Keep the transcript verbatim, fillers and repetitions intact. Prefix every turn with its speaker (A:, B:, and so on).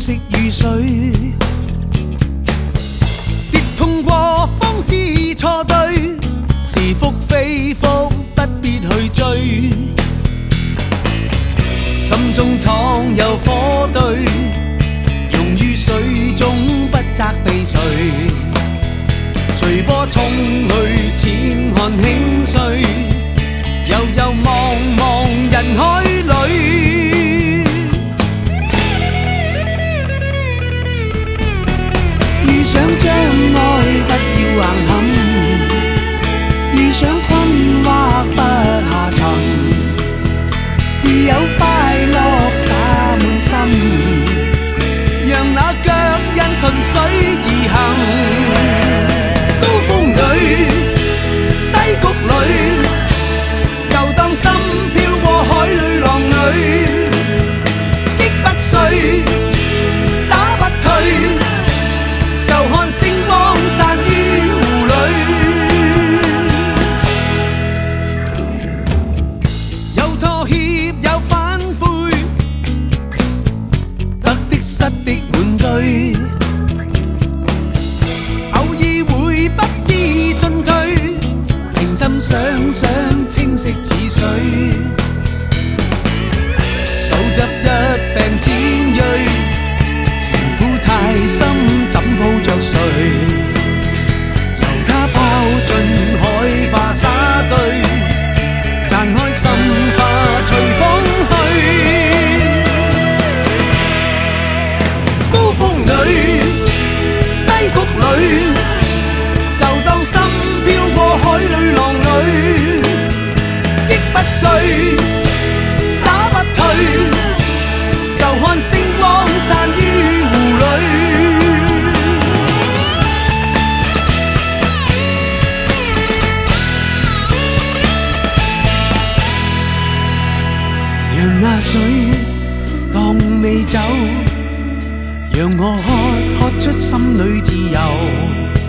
A: 色雨水，跌痛过方知错对，是福非福不必去追。心中倘有火堆，溶于水中不责避谁。随波冲去，浅看轻碎，悠悠茫茫人海里。遇上障碍不要硬撼，遇上困惑不下沉，自有快乐洒满心，让那脚印顺水而行。高峰里，低谷里，就当心飘过海里浪里，击不碎，打不退，就看星光散於湖里。有妥協，有反悔，得的失的滿堆。不知進退，平心想想，清晰似水。手執一柄尖鋭，城府太深，怎抱着誰？由他拋進海化灑堆，賺開心花隨風去。高峰裏，低谷裏。就當心飄過海裏浪裏，擊不碎，打不退，就看星光散於湖裏。讓那水當未走，讓我喝喝出心裏自由。